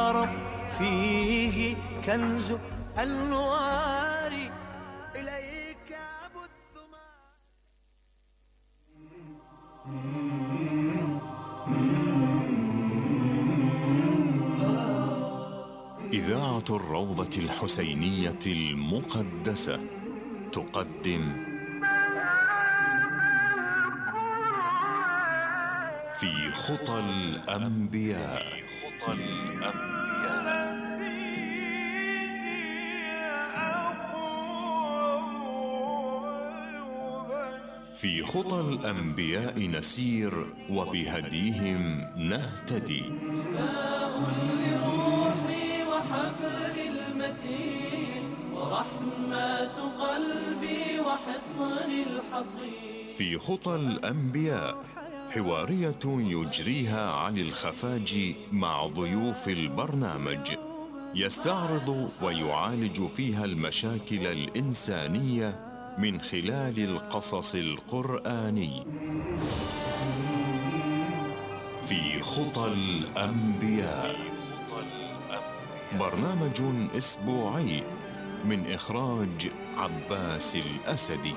يا رب فيه كنز أنوار إليك أبث إذاعة الروضة الحسينية المقدسة تقدم في خطى الأنبياء. في خطى الأنبياء نسير وبهديهم نهتدي. لروحي وحبل المتين ورحمة قلبي وحصن الحصين. في خطى الأنبياء حوارية يجريها علي الخفاجي مع ضيوف البرنامج، يستعرض ويعالج فيها المشاكل الإنسانية من خلال القصص القرآني. في خطى الأنبياء، برنامج أسبوعي من إخراج عباس الأسدي.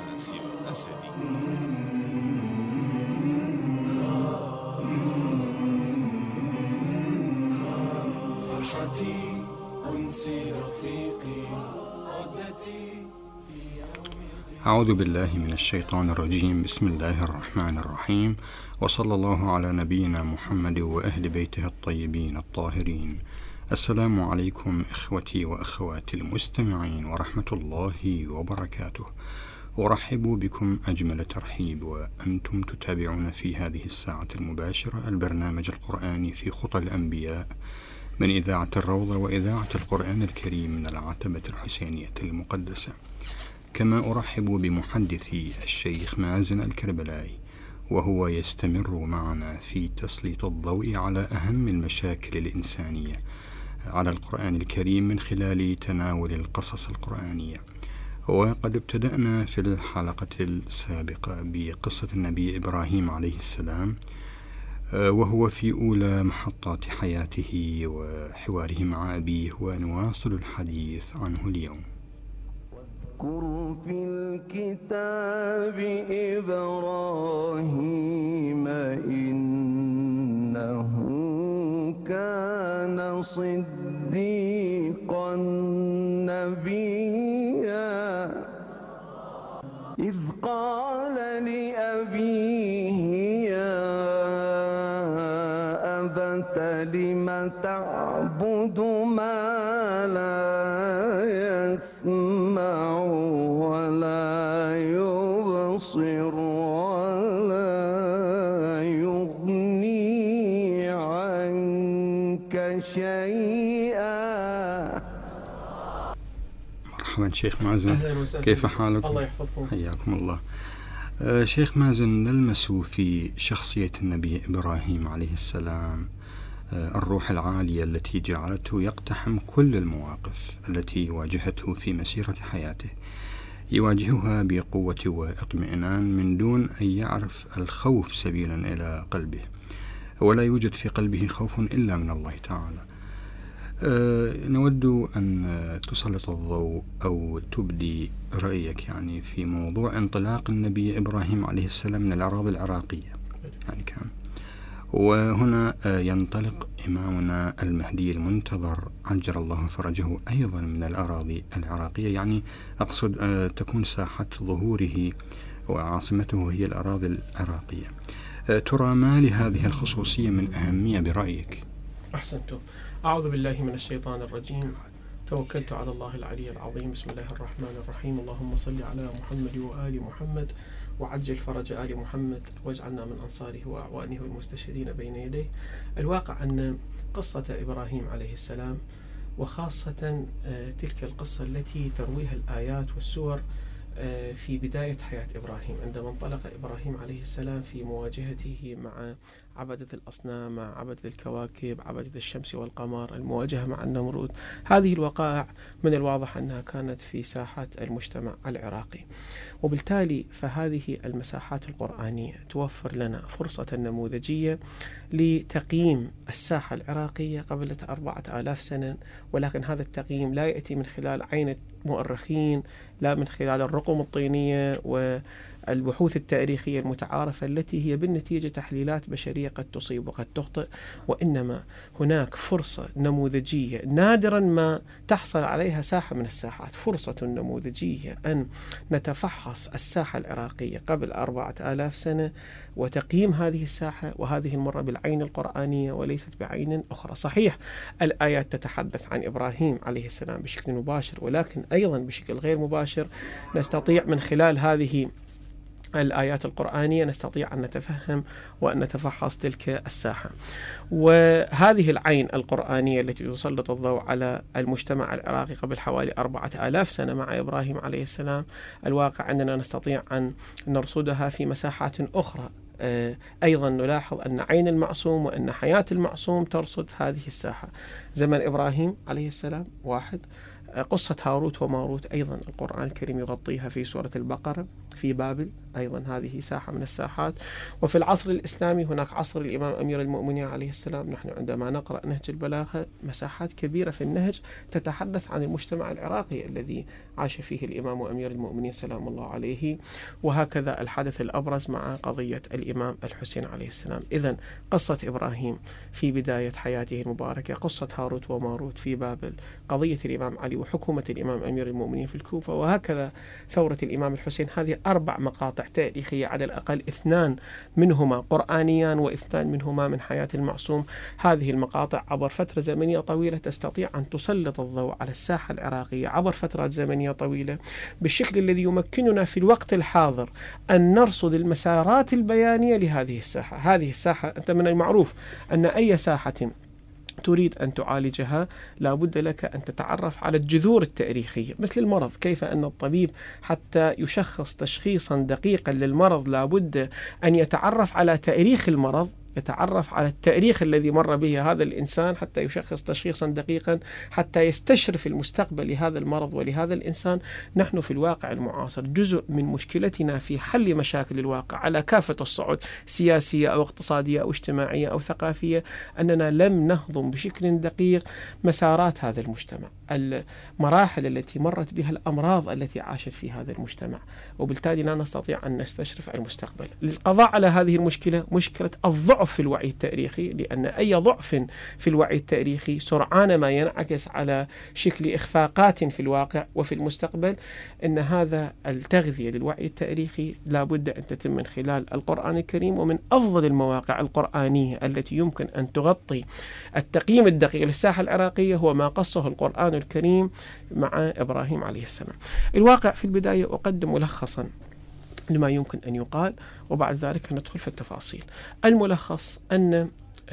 فرحتي أنسي رفيقي عدتي. أعوذ بالله من الشيطان الرجيم. بسم الله الرحمن الرحيم، وصلى الله على نبينا محمد وأهل بيته الطيبين الطاهرين. السلام عليكم إخوتي وأخواتي المستمعين ورحمة الله وبركاته. أرحب بكم أجمل ترحيب وأنتم تتابعون في هذه الساعة المباشرة البرنامج القرآني في خطى الأنبياء من إذاعة الروضة وإذاعة القرآن الكريم من العتبة الحسينية المقدسة. كما أرحب بمحدثي الشيخ مازن الكربلائي، وهو يستمر معنا في تسليط الضوء على أهم المشاكل الإنسانية على القرآن الكريم من خلال تناول القصص القرآنية. وقد ابتدأنا في الحلقة السابقة بقصة النبي إبراهيم عليه السلام، وهو في أولى محطات حياته وحواره مع أبيه، ونواصل الحديث عنه اليوم. واذكر في الكتاب إبراهيم إنه كان صديقا نبيا إذ قال لأبيه يا أبت لم تعبد ما لا يسمع ولا يبصر ولا يغني عنك شيئا. مرحبا شيخ مازن، كيف حالك؟ الله يحفظكم. حياكم الله. شيخ مازن، نلمس في شخصية النبي إبراهيم عليه السلام الروح العالية التي جعلته يقتحم كل المواقف التي واجهته في مسيرة حياته، يواجهها بقوة واطمئنان من دون أن يعرف الخوف سبيلا إلى قلبه، ولا يوجد في قلبه خوف إلا من الله تعالى. نود أن تسلط الضوء أو تبدي رأيك يعني في موضوع انطلاق النبي إبراهيم عليه السلام من الأراضي العراقية يعني كان، وهنا ينطلق إمامنا المهدي المنتظر عجل الله فرجه أيضا من الأراضي العراقية، يعني أقصد تكون ساحة ظهوره وعاصمته هي الأراضي العراقية. ترى ما لهذه الخصوصية من أهمية برأيك؟ أحسنتم. أعوذ بالله من الشيطان الرجيم. توكلت على الله العلي العظيم. بسم الله الرحمن الرحيم. اللهم صل على محمد وآل محمد وعجل فرج آل محمد واجعلنا من أنصاره وأعوانه والمستشهدين بين يديه. الواقع أن قصة إبراهيم عليه السلام، وخاصة تلك القصة التي ترويها الآيات والسور في بداية حياة إبراهيم، عندما انطلق إبراهيم عليه السلام في مواجهته مع عبدة الأصنام، مع عبدة الكواكب، عبدة الشمس والقمر، المواجهة مع النمرود. هذه الوقائع من الواضح أنها كانت في ساحة المجتمع العراقي، وبالتالي فهذه المساحات القرآنية توفر لنا فرصة نموذجية لتقييم الساحة العراقية قبل 4000 سنة، ولكن هذا التقييم لا يأتي من خلال عين مؤرخين، لا من خلال الرقم الطينية والبحوث التاريخية المتعارفة التي هي بالنتيجة تحليلات بشرية قد تصيب وقد تخطئ، وإنما هناك فرصة نموذجية نادرا ما تحصل عليها ساحة من الساحات، فرصة نموذجية أن نتفحص الساحة العراقية قبل 4000 سنة وتقييم هذه الساحة، وهذه المرة بالعين القرآنية وليست بعين أخرى. صحيح الآيات تتحدث عن إبراهيم عليه السلام بشكل مباشر، ولكن أيضا بشكل غير مباشر نستطيع من خلال هذه الآيات القرآنية نستطيع أن نتفهم وأن نتفحص تلك الساحة. وهذه العين القرآنية التي تسلط الضوء على المجتمع العراقي قبل حوالي 4000 سنة مع إبراهيم عليه السلام، الواقع أننا نستطيع أن نرصدها في مساحات أخرى. أيضا نلاحظ أن عين المعصوم وأن حياة المعصوم ترصد هذه الساحة. زمن إبراهيم عليه السلام واحد، قصة هاروت وماروت أيضا القرآن الكريم يغطيها في سورة البقرة، في بابل أيضا هذه ساحة من الساحات. وفي العصر الإسلامي هناك عصر الإمام أمير المؤمنين عليه السلام، نحن عندما نقرأ نهج البلاغة مساحات كبيرة في النهج تتحدث عن المجتمع العراقي الذي عاش فيه الإمام أمير المؤمنين سلام الله عليه. وهكذا الحدث الأبرز مع قضية الإمام الحسين عليه السلام. إذن قصة إبراهيم في بداية حياته المباركة، قصة هاروت وماروت في بابل، قضية الإمام علي وحكومة الإمام أمير المؤمنين في الكوفة، وهكذا ثورة الإمام الحسين. هذه 4 مقاطع تاريخية على الأقل 2 منهما قرآنيان و2 منهما من حياة المعصوم. هذه المقاطع عبر فترة زمنية طويلة تستطيع أن تسلط الضوء على الساحة العراقية عبر فترات زمنية طويلة بالشكل الذي يمكننا في الوقت الحاضر أن نرصد المسارات البيانية لهذه الساحة. هذه الساحة أنت من المعروف أن أي ساحة تريد أن تعالجها لا بد لك أن تتعرف على الجذور التاريخية، مثل المرض، كيف أن الطبيب حتى يشخص تشخيصا دقيقا للمرض لا بد أن يتعرف على تاريخ المرض، يتعرف على التاريخ الذي مر به هذا الإنسان حتى يشخص تشخيصا دقيقا حتى يستشرف المستقبل لهذا المرض ولهذا الإنسان. نحن في الواقع المعاصر جزء من مشكلتنا في حل مشاكل الواقع على كافة الصعود، سياسية أو اقتصادية أو اجتماعية أو ثقافية، أننا لم نهضم بشكل دقيق مسارات هذا المجتمع، المراحل التي مرت بها الأمراض التي عاشت في هذا المجتمع، وبالتالي لا نستطيع أن نستشرف المستقبل. للقضاء على هذه المشكلة، مشكلة الضعف في الوعي التاريخي، لأن أي ضعف في الوعي التاريخي سرعان ما ينعكس على شكل إخفاقات في الواقع وفي المستقبل. إن هذا التغذية للوعي التاريخي لا بد أن تتم من خلال القرآن الكريم، ومن أفضل المواقع القرآنية التي يمكن أن تغطي التقييم الدقيق للساحة العراقية هو ما قصه القرآن الكريم مع إبراهيم عليه السلام. الواقع في البداية أقدم ملخصا لما يمكن أن يقال، وبعد ذلك ندخل في التفاصيل. الملخص أن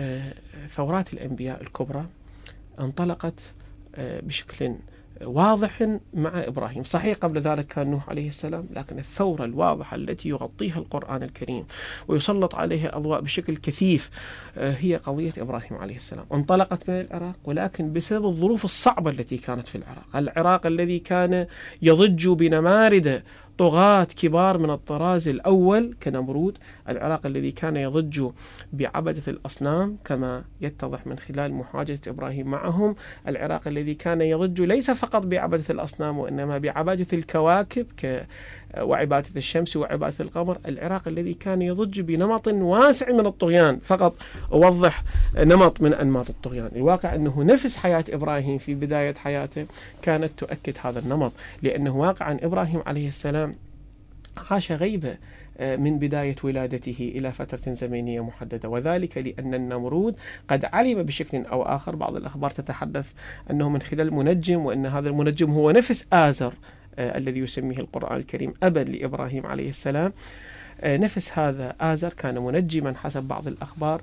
ثورات الأنبياء الكبرى انطلقت بشكل واضح مع إبراهيم. صحيح قبل ذلك كان نوح عليه السلام، لكن الثورة الواضحة التي يغطيها القرآن الكريم ويسلط عليها الأضواء بشكل كثيف هي قضية إبراهيم عليه السلام. انطلقت من العراق، ولكن بسبب الظروف الصعبة التي كانت في العراق الذي كان يضج بنمارد طغاة كبار من الطراز الأول كنمرود، العراق الذي كان يضج بعبدة الأصنام كما يتضح من خلال محاجة إبراهيم معهم، العراق الذي كان يضج ليس فقط بعبدة الأصنام وإنما بعبدة الكواكب وعبادة الشمس وعبادة القمر، العراق الذي كان يضج بنمط واسع من الطغيان. فقط أوضح نمط من أنماط الطغيان. الواقع أنه نفس حياة إبراهيم في بداية حياته كانت تؤكد هذا النمط، لأنه واقعا إبراهيم عليه السلام عاش غيبة من بداية ولادته إلى فترة زمنية محددة، وذلك لأن النمرود قد علم بشكل أو آخر، بعض الأخبار تتحدث أنه من خلال منجم، وأن هذا المنجم هو نفس آزر الذي يسميه القرآن الكريم أبا لإبراهيم عليه السلام. نفس هذا آزر كان منجما حسب بعض الأخبار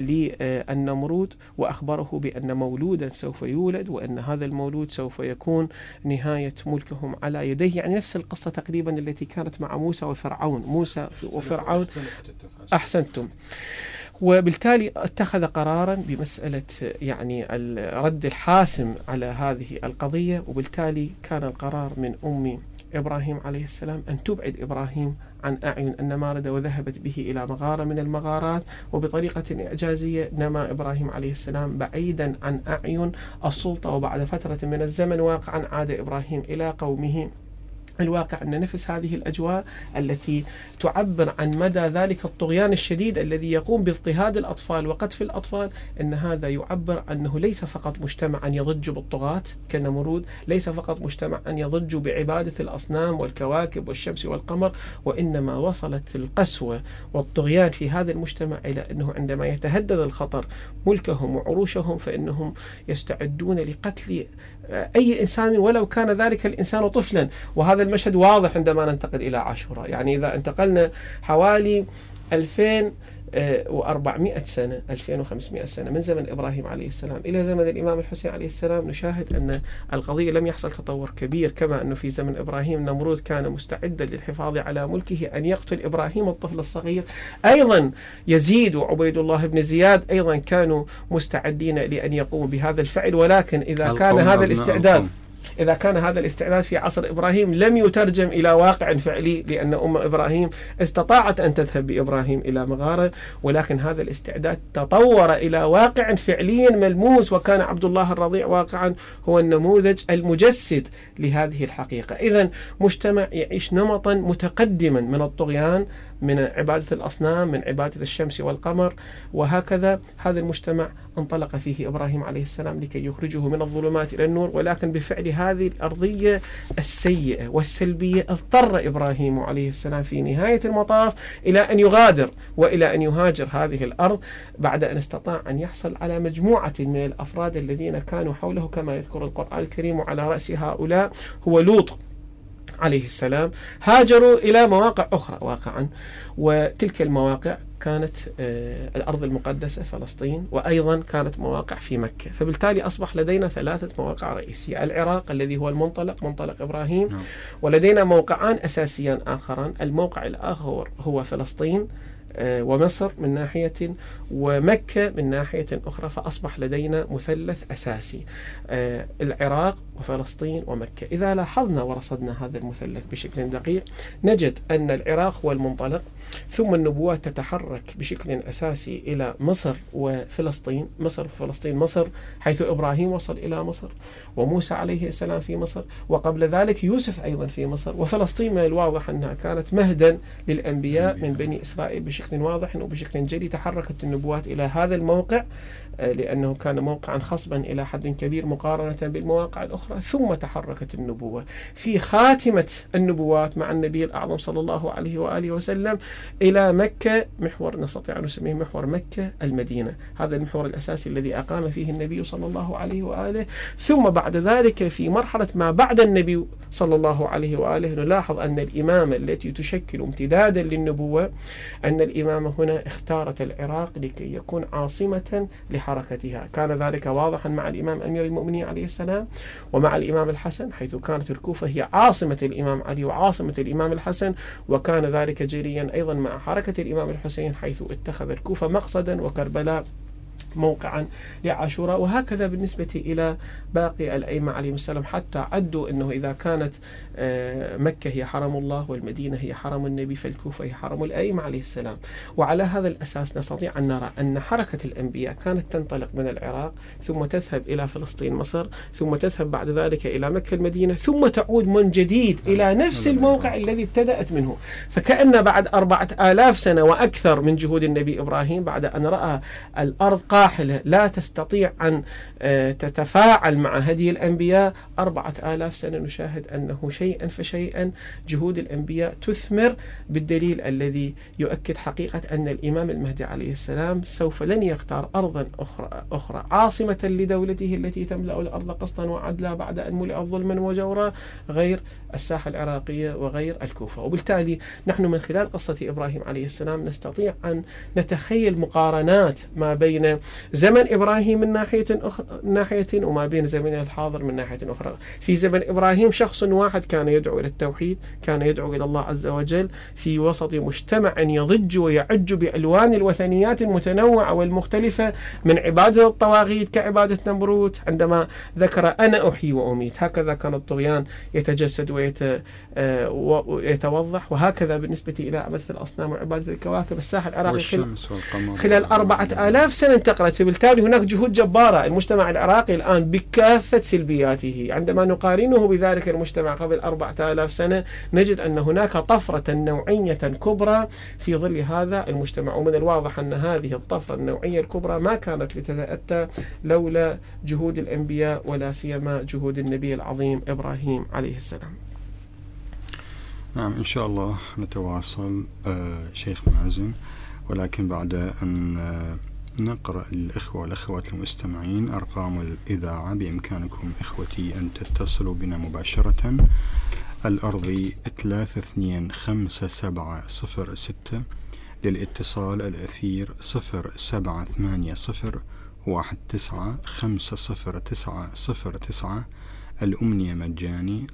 للنمرود، وأخبره بأن مولودا سوف يولد، وأن هذا المولود سوف يكون نهاية ملكهم على يديه. يعني نفس القصة تقريبا التي كانت مع موسى وفرعون. موسى وفرعون، أحسنتم. وبالتالي اتخذ قرارا بمسألة يعني الرد الحاسم على هذه القضية. وبالتالي كان القرار من أم إبراهيم عليه السلام أن تبعد إبراهيم عن أعين النماردة، وذهبت به إلى مغارة من المغارات، وبطريقة إعجازية نما إبراهيم عليه السلام بعيدا عن أعين السلطة. وبعد فترة من الزمن واقعا عاد إبراهيم إلى قومه. الواقع أن نفس هذه الأجواء التي تعبر عن مدى ذلك الطغيان الشديد الذي يقوم باضطهاد الأطفال وقتف الأطفال، أن هذا يعبر أنه ليس فقط مجتمع أن يضج بالطغاة كنمرود، ليس فقط مجتمع أن يضج بعبادة الأصنام والكواكب والشمس والقمر، وإنما وصلت القسوة والطغيان في هذا المجتمع إلى أنه عندما يتهدد الخطر ملكهم وعروشهم فإنهم يستعدون لقتل أي إنسان ولو كان ذلك الإنسان طفلا. وهذا المشهد واضح عندما ننتقل إلى عاشوراء. يعني إذا انتقلنا حوالي 2400 سنة 2500 سنة من زمن إبراهيم عليه السلام إلى زمن الإمام الحسين عليه السلام، نشاهد أن القضية لم يحصل تطور كبير. كما أنه في زمن إبراهيم نمرود كان مستعدا للحفاظ على ملكه أن يقتل إبراهيم الطفل الصغير، أيضا يزيد وعبيد الله بن زياد أيضا كانوا مستعدين لأن يقوموا بهذا الفعل. ولكن إذا كان هذا الاستعداد في عصر إبراهيم لم يترجم إلى واقع فعلي، لأن أم إبراهيم استطاعت أن تذهب بإبراهيم إلى مغارة، ولكن هذا الاستعداد تطور إلى واقع فعلي ملموس، وكان عبد الله الرضيع واقعا هو النموذج المجسد لهذه الحقيقة. إذن مجتمع يعيش نمطا متقدما من الطغيان، من عبادة الأصنام، من عبادة الشمس والقمر، وهكذا هذا المجتمع انطلق فيه إبراهيم عليه السلام لكي يخرجه من الظلمات إلى النور. ولكن بفعل هذه الأرضية السيئة والسلبية اضطر إبراهيم عليه السلام في نهاية المطاف إلى أن يغادر وإلى أن يهاجر هذه الأرض بعد أن استطاع أن يحصل على مجموعة من الأفراد الذين كانوا حوله كما يذكر القرآن الكريم، وعلى رأس هؤلاء هو لوط عليه السلام. هاجروا إلى مواقع أخرى واقعا، وتلك المواقع كانت الأرض المقدسة فلسطين، وأيضا كانت مواقع في مكة. فبالتالي أصبح لدينا 3 مواقع رئيسية: العراق الذي هو منطلق إبراهيم، ولدينا موقعان أساسيان آخران. الموقع الآخر هو فلسطين ومصر من ناحية، ومكة من ناحية أخرى. فأصبح لدينا مثلث أساسي: العراق وفلسطين ومكة. إذا لاحظنا ورصدنا هذا المثلث بشكل دقيق نجد أن العراق هو المنطلق، ثم النبوات تتحرك بشكل أساسي إلى مصر وفلسطين. مصر حيث إبراهيم وصل إلى مصر، وموسى عليه السلام في مصر، وقبل ذلك يوسف أيضا في مصر. وفلسطين من الواضح أنها كانت مهدا للأنبياء من بني إسرائيل بشكل واضح وبشكل جلي. تحركت النبوات إلى هذا الموقع لأنه كان موقعا خصبا إلى حد كبير مقارنة بالمواقع الأخرى، ثم تحركت النبوة في خاتمة النبوات مع النبي الأعظم صلى الله عليه وآله وسلم إلى مكة، محور نستطيع أن نسميه محور مكة المدينة. هذا المحور الأساسي الذي أقام فيه النبي صلى الله عليه وآله. ثم بعد ذلك في مرحلة ما بعد النبي صلى الله عليه وآله نلاحظ أن الإمامة التي تشكل امتدادا للنبوة، أن الإمامة هنا اختارت العراق لكي يكون عاصمة لحركتها. كان ذلك واضحا مع الإمام أمير المؤمنين عليه السلام، ومع الإمام الحسن، حيث كانت الكوفة هي عاصمة الإمام علي وعاصمة الإمام الحسن، وكان ذلك جليا أيضا مع حركة الإمام الحسين، حيث اتخذ الكوفة مقصدا وكربلاء موقعا لعاشوراء. وهكذا بالنسبة إلى باقي الأئمة عليهم السلام، حتى عدوا أنه إذا كانت مكة هي حرم الله والمدينة هي حرم النبي، فالكوفة هي حرم الأئمة عليه السلام. وعلى هذا الأساس نستطيع أن نرى أن حركة الأنبياء كانت تنطلق من العراق، ثم تذهب إلى فلسطين مصر، ثم تذهب بعد ذلك إلى مكة المدينة، ثم تعود من جديد إلى نفس الموقع الذي ابتدأت منه. فكأن بعد 4000 سنة وأكثر من جهود النبي إبراهيم، بعد أن رأى الأرض قاحلة لا تستطيع أن تتفاعل مع هدي الأنبياء، 4000 سنة نشاهد أنه شيئا فشيئا جهود الأنبياء تثمر، بالدليل الذي يؤكد حقيقة أن الإمام المهدي عليه السلام سوف لن يختار أرضا أخرى عاصمة لدولته التي تملأ الأرض قسطا وعدلا بعد أن ملئت ظلما وجورا غير الساحة العراقية وغير الكوفة. وبالتالي نحن من خلال قصة إبراهيم عليه السلام نستطيع أن نتخيل مقارنات ما بين زمن إبراهيم من ناحية وما بين زمن الحاضر من ناحية أخرى. في زمن إبراهيم شخص واحد كان يدعو إلى التوحيد، كان يدعو إلى الله عز وجل في وسط مجتمع يضج ويعج بألوان الوثنيات المتنوعة والمختلفة، من عبادة الطواغيت كعبادة نمرود عندما ذكر أنا أحيي وأميت. هكذا كان الطغيان يتجسد ويتوضح، وهكذا بالنسبة إلى عبادة الأصنام وعبادة الكواكب. الساحة العراقي خلال 4000 سنة انتقلت، فبالتالي هناك جهود جبارة. المجتمع العراقي الآن بكافة سلبياته عندما نقارنه بذلك المجتمع قبل 4000 سنة نجد أن هناك طفرة نوعية كبرى في ظل هذا المجتمع، ومن الواضح أن هذه الطفرة النوعية الكبرى ما كانت لتتأتى لولا جهود الأنبياء ولا سيما جهود النبي العظيم إبراهيم عليه السلام. نعم، إن شاء الله نتواصل شيخ مازن، ولكن بعد أن نقرأ للإخوة والأخوات المستمعين أرقام الإذاعة. بإمكانكم إخوتي أن تتصلوا بنا مباشرة. الأرضي 325706، للاتصال الأثير 0780195009، الأمنية مجاني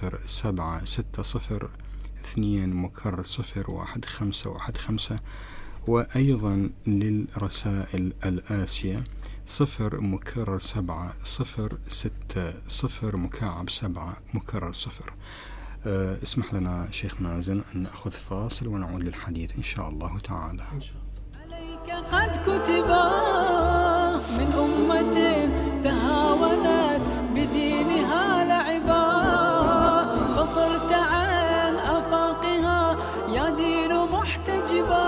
0760-2-01515، وأيضا للرسائل الآسية 0-7-060-7-0. اسمح لنا شيخ مازن أن نأخذ فاصل ونعود للحديث إن شاء الله تعالى. إن شاء الله. عليك قد كتبا من أمة تهاونت بدينها لعبا، فصرت عن أفاقها يا دين محتجبا،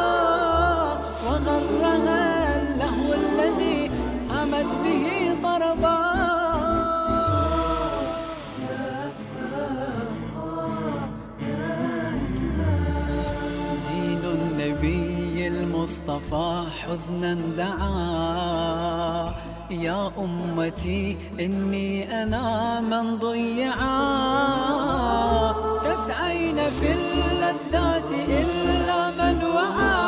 وغرها اللهو الذي همت به طربا. دين النبي المصطفى حزنا دعا، يا أمتي إني أنا من ضيعا، تسعين في اللذات إلا من وعى،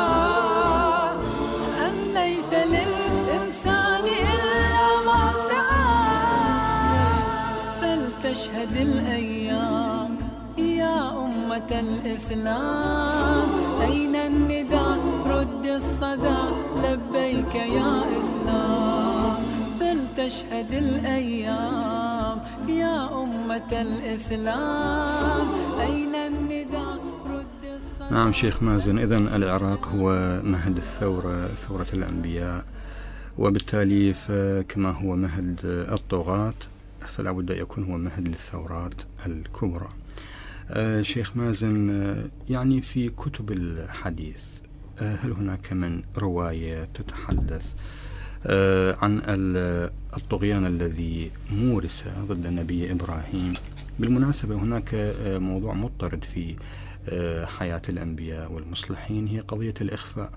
أن ليس للإنسان إلا ما سعى، فلتشهد الأيام يا أمة الإسلام، أين النداء رد الصدى لبيك يا إسلام، فلتشهد الأيام يا أمة الإسلام، أين النداء رد الصدى. نعم شيخ مازن، إذن العراق هو مهد الثورة، ثورة الأنبياء، وبالتالي كما هو مهد الطغاة فلا بد يكون هو مهد للثورات الكبرى. شيخ مازن، يعني في كتب الحديث هل هناك من رواية تتحدث عن الطغيان الذي مورس ضد النبي إبراهيم؟ بالمناسبة هناك موضوع مضطرد في حياة الأنبياء والمصلحين، هي قضية الإخفاء.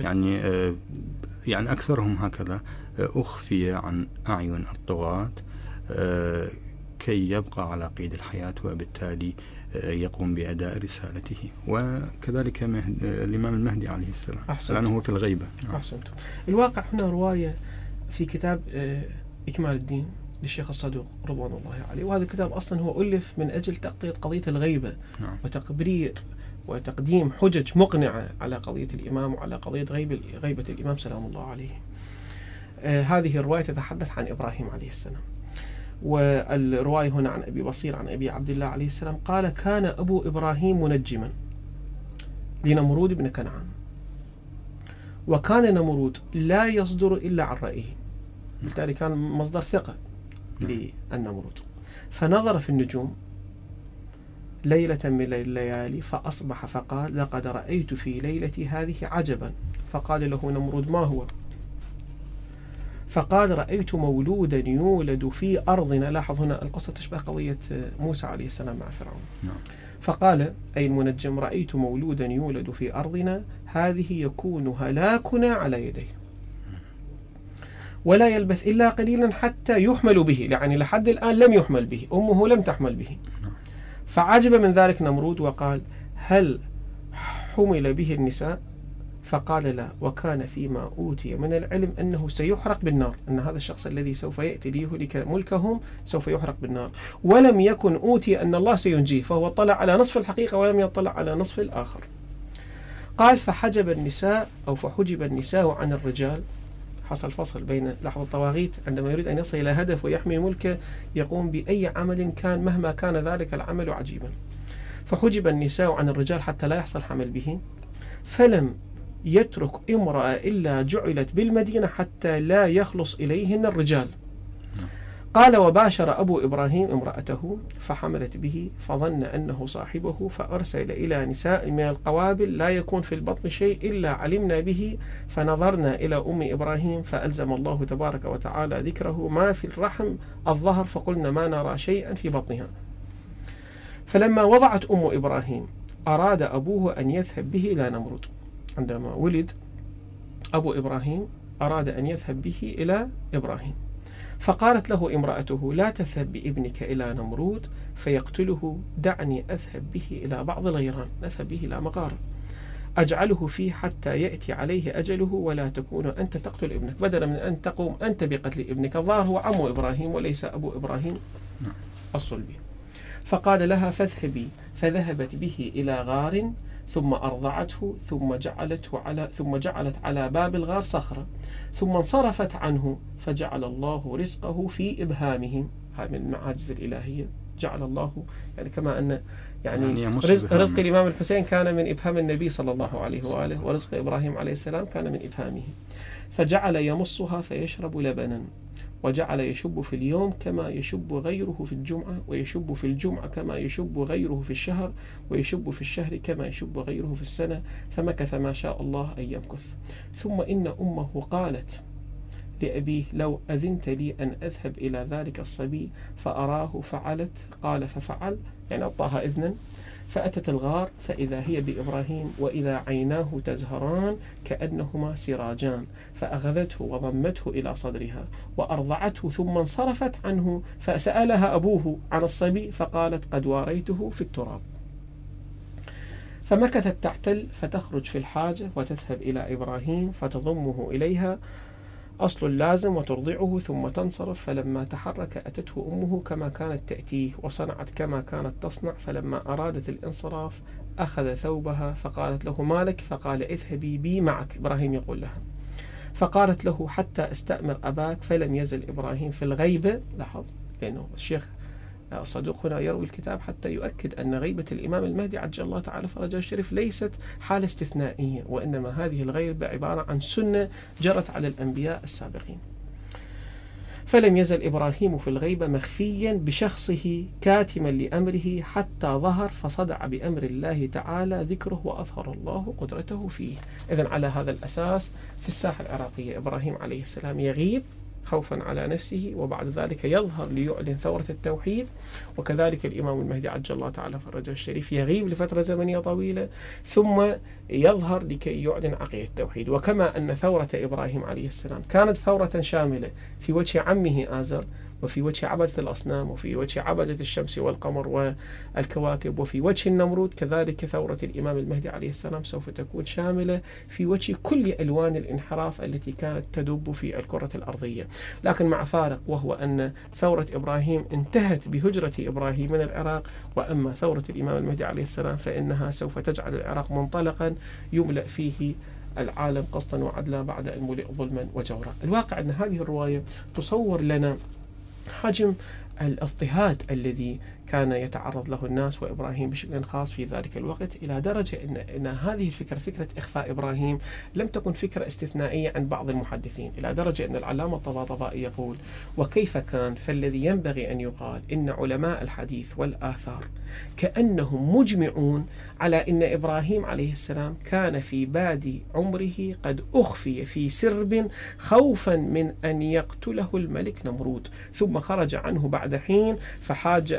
يعني أكثرهم هكذا أخفي عن أعين الطغاة كي يبقى على قيد الحياة، وبالتالي يقوم بأداء رسالته. وكذلك الإمام المهدي عليه السلام لأنه في الغيبة. أحسنتم. الواقع هنا رواية في كتاب إكمال الدين للشيخ الصدوق رضوان الله عليه، وهذا الكتاب أصلا هو ألف من أجل تغطية قضية الغيبة وتقبرير وتقديم حجج مقنعة على قضية الإمام وعلى قضية غيبة الإمام سلام الله عليه. هذه الرواية تتحدث عن إبراهيم عليه السلام، والرواية هنا عن أبي بصير عن أبي عبد الله عليه السلام قال: كان أبو إبراهيم منجما لنمرود بن كنعان، وكان نمرود لا يصدر إلا عن رأيه، بالتالي كان مصدر ثقة للنمرود. فنظر في النجوم ليلة من الليالي فأصبح فقال: لقد رأيت في ليلتي هذه عجبا. فقال له نمرود: ما هو؟ فقال: رأيت مولودا يولد في أرضنا. لاحظ هنا القصة تشبه قضية موسى عليه السلام مع فرعون. فقال أي المنجم: رأيت مولودا يولد في أرضنا، هذه يكون هلاكنا على يديه، ولا يلبث إلا قليلا حتى يحمل به، يعني لحد الآن لم يحمل به، أمه لم تحمل به. فعجب من ذلك نمرود وقال: هل حمل به النساء؟ فقال لا، وكان فيما أوتي من العلم أنه سيحرق بالنار، أن هذا الشخص الذي سوف يأتي ليهلك ملكهم سوف يحرق بالنار. ولم يكن أوتي أن الله سينجيه، فهو اطلع على نصف الحقيقة ولم يطلع على نصف الآخر. قال فحجب النساء عن الرجال. حصل فصل بين لحظة الطواغيت عندما يريد أن يصل إلى هدف ويحمي ملكه يقوم بأي عمل كان مهما كان ذلك العمل عجيبا. فحجب النساء عن الرجال حتى لا يحصل حمل به، فلم يترك امرأة إلا جعلت بالمدينة حتى لا يخلص إليهن الرجال. قال وباشر أبو إبراهيم امرأته فحملت به فظن أنه صاحبه، فأرسل إلى نساء من القوابل لا يكون في البطن شيء إلا علمنا به، فنظرنا إلى أم إبراهيم فألزم الله تبارك وتعالى ذكره ما في الرحم الظهر، فقلنا ما نرى شيئا في بطنها. فلما وضعت أم إبراهيم أراد أبوه أن يذهب به إلى نمرود. عندما ولد أبو إبراهيم أراد أن يذهب به إلى إبراهيم، فقالت له امرأته لا تذهب بابنك إلى نمرود فيقتله، دعني أذهب به إلى بعض الغيران، نذهب به إلى مغارة أجعله فيه حتى يأتي عليه أجله ولا تكون أنت تقتل ابنك، بدلا من أن تقوم أنت بقتل ابنك. الظاهر هو عم إبراهيم وليس أبو إبراهيم الصلبي. فقال لها فاذهبي، فذهبت به إلى غار ثم أرضعته ثم جعلت على باب الغار صخرة، ثم انصرفت عنه فجعل الله رزقه في إبهامه. هذا من المعاجز الإلهية، جعل الله يعني كما أن يعني رزق الإمام الحسين كان من إبهام النبي صلى الله عليه وآله، ورزق إبراهيم عليه السلام كان من إبهامه. فجعل يمصها فيشرب لبنا، وجعل يشب في اليوم كما يشب غيره في الجمعة، ويشب في الجمعة كما يشب غيره في الشهر، ويشب في الشهر كما يشب غيره في السنة، فمكث ما شاء الله أن يمكث. ثم إن أمه قالت لأبيه لو أذنت لي أن أذهب إلى ذلك الصبي فأراه فعلت، قال ففعل، يعني أعطاها إذنا. فأتت الغار فإذا هي بإبراهيم وإذا عيناه تزهران كأنهما سراجان، فأخذته وضمته إلى صدرها وأرضعته ثم انصرفت عنه، فسألها أبوه عن الصبي فقالت قد واريته في التراب. فمكثت تعتل فتخرج في الحاجة وتذهب إلى إبراهيم فتضمه إليها أصل لازم وترضعه ثم تنصرف. فلما تحرك أتته أمه كما كانت تأتيه وصنعت كما كانت تصنع. فلما أرادت الانصراف أخذ ثوبها فقالت له مالك؟ فقال اذهبي بي معك، إبراهيم يقول لها. فقالت له حتى استأمر أباك، فلم يزل إبراهيم في الغيبة. لاحظ لأنه الشيخ الصدوق هنا يروي الكتاب حتى يؤكد أن غيبة الإمام المهدي عجل الله تعالى فرجه الشريف ليست حالة استثنائية، وإنما هذه الغيبة عبارة عن سنة جرت على الأنبياء السابقين. فلم يزل إبراهيم في الغيبة مخفيا بشخصه كاتما لأمره حتى ظهر فصدع بأمر الله تعالى ذكره وأظهر الله قدرته فيه. إذن على هذا الأساس في الساحة العراقية إبراهيم عليه السلام يغيب خوفا على نفسه، وبعد ذلك يظهر ليعلن ثورة التوحيد. وكذلك الإمام المهدي عجل الله تعالى فرجه الشريف يغيب لفترة زمنية طويلة ثم يظهر لكي يعلن عقيدة التوحيد. وكما أن ثورة إبراهيم عليه السلام كانت ثورة شاملة في وجه عمه آزر، وفي وجه عبدة الأصنام، وفي وجه عبدة الشمس والقمر والكواكب، وفي وجه النمرود، كذلك ثورة الإمام المهدي عليه السلام سوف تكون شاملة في وجه كل ألوان الانحراف التي كانت تدب في الكرة الأرضية. لكن مع فارق، وهو أن ثورة إبراهيم انتهت بهجرة إبراهيم من العراق، وأما ثورة الإمام المهدي عليه السلام فإنها سوف تجعل العراق منطلقا يملأ فيه العالم قسطا وعدلا بعد أن ملئ ظلما وجورا. الواقع أن هذه الرواية تصور لنا حجم الاضطهاد الذي كان يتعرض له الناس وإبراهيم بشكل خاص في ذلك الوقت، إلى درجة أن هذه الفكرة، فكرة إخفاء إبراهيم، لم تكن فكرة استثنائية عند بعض المحدثين، إلى درجة أن العلامة الطباطبائي يقول وكيف كان؟ فالذي ينبغي أن يقال إن علماء الحديث والآثار كأنهم مجمعون على أن إبراهيم عليه السلام كان في بادي عمره قد أخفي في سرب خوفا من أن يقتله الملك نمرود، ثم خرج عنه بعد حين فحاج أباه